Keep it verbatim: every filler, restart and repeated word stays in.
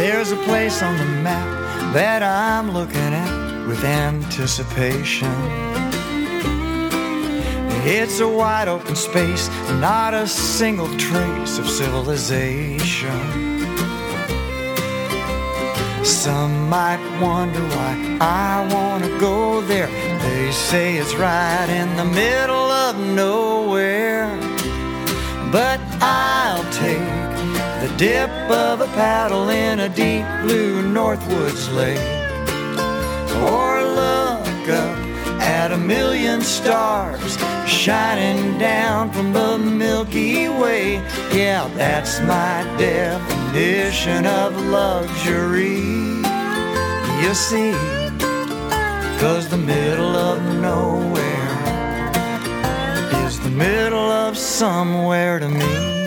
There's a place on the map that I'm looking at with anticipation. It's a wide open space, not a single trace of civilization. Some might wonder why I want to go there. They say it's right in the middle of nowhere. But I'll take the dip of a paddle in a deep blue Northwoods lake, or look up at a million stars shining down from the Milky Way. Yeah, that's my definition of luxury. You see, 'cause the middle of nowhere is the middle of somewhere to me.